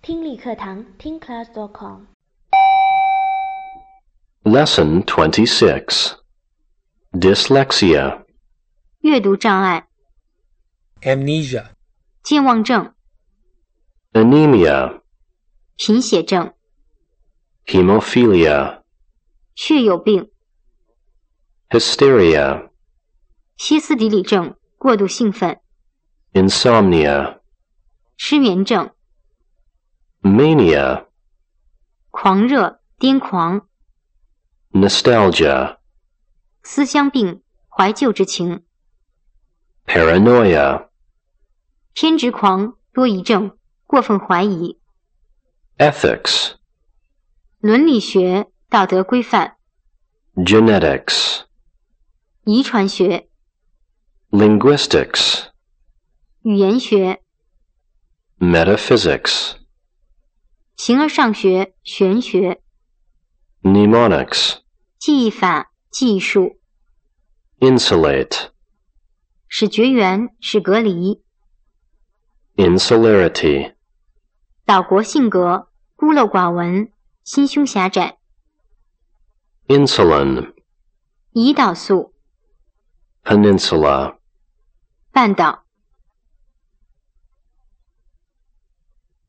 听力课堂听 class.com Lesson 26 Dyslexia 阅读障碍 Amnesia, 健忘症 Anemia 贫血症 Hemophilia 血友病 Hysteria 歇斯底里症过度兴奋 Insomnia 失眠症 Mania 狂热癫狂 Nostalgia 思乡病怀旧之情 Paranoia 偏执狂多疑症过分怀疑 Ethics 伦理学道德规范 Genetics 遗传学 Linguistics 语言学 Metaphysics 形而上学玄学 Mnemonics 记忆法技术 Insulate 使绝缘使隔离 Insularity 岛国性格孤陋寡闻心胸狭窄 Insulin 胰岛素 Peninsula 半岛